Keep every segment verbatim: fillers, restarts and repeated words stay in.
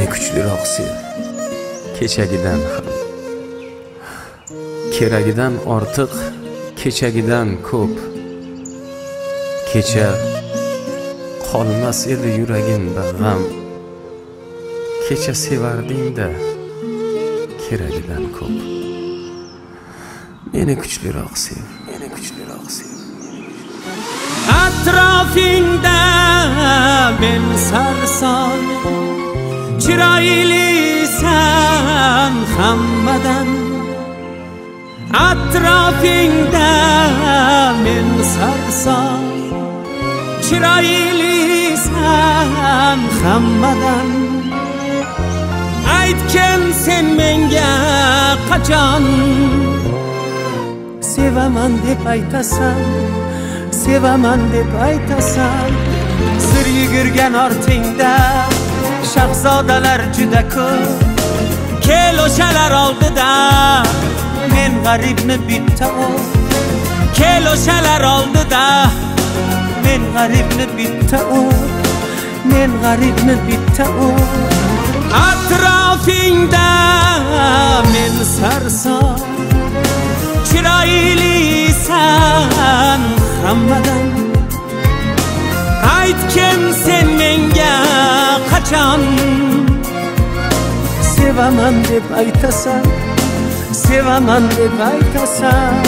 kuchliroq sev. Kechagidan ham. Keragidan ortiq, kechagidan ko'p. Kecha qolmas edi yuragimda g'am. Kecha sevarding-da, keragidan ko'p. Meni kuchliroq sev, meni kuchliroq sev. Atrofingda men sarson, chiroylisan hammadan. Atrofingda men sarson, chiroylisan hammadan. Aytgin sen menga qachon sevaman deb aytasan, sevaman deb aytasan. Sir yugurgan ortingda shahzodalar juda ko'p. Kel o'shalar oldida men g'aribni bitta o. Kel o'shalar oldida men g'aribni bitta o. Men g'aribni bitta o. Atrofingda men sarson, chiroylisan hammadan. Aytgin sen menga qachon sevaman deb aytasan, sevaman deb aytasan.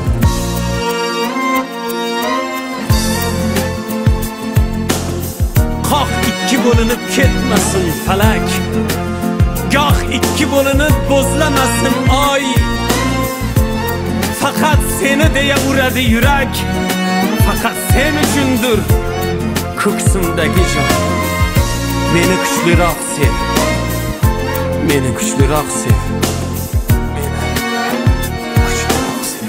Qoq ikki bo'linib ketmasin falak, goh ikki bo'linib bo'zlamasin oy. Faqat seni deya uradi yurak, faqat sen uchundir ko'ksimdagi jon. Meni kuchliroq sev, meni kuchliroq sev, meni kuchliroq sev.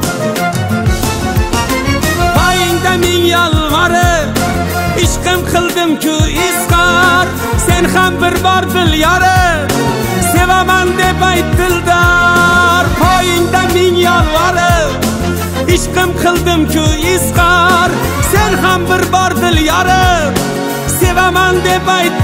Poyingda ming yolvorib ishqim qildim-ku izhor, sen ham bir bor bil yorim, sevaman deb ayt dildor. Poyingda ming yolvorib ishqim qildim-ku izhor, sen ham bir bor dil yorim, sevaman deb ayt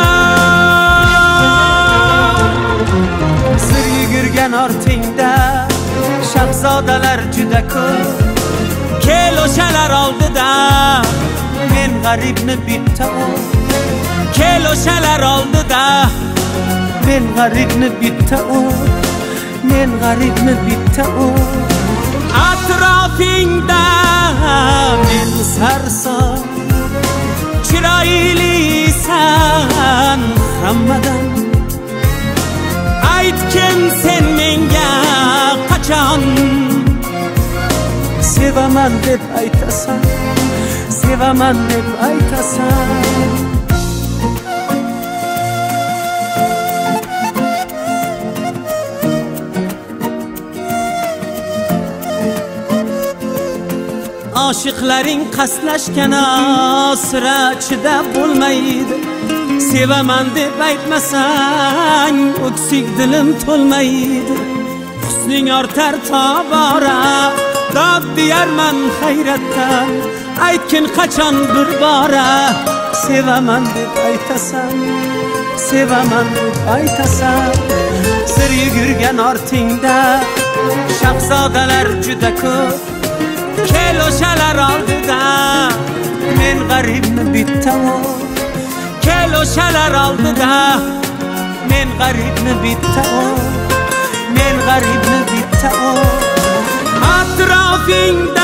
dildor. Sir yugurgan ortingda shahzodalar juda ko'p. Kel o'shalar oldida men g'aribni bitta o. Kel o'shalar oldida men g'aribni bitta o. Men g'aribni bitta o. Atrofingda men sarson, chiroylisan hammadan. Aytgin sen menga qachon sevaman deb aytasan, sevaman deb aytasan. Oshiqlaring qaslashgan asra chidab bo'lmaydi. Sevaman deb aytmasang o'ksik dilim to'lmaydi. Husning ortar tobora, dod deyarman hayratdan. Aytgin qachon bir bora sevaman deb aytasan, sevaman deb aytasan. Sir yugurgan ortingda shahzodalar juda ko'p. Kel o'shalar oldida men g'aribni bitta o. Kel o'shalar oldida men g'aribni bitta o. Men g'aribni bitta o. Atrofingda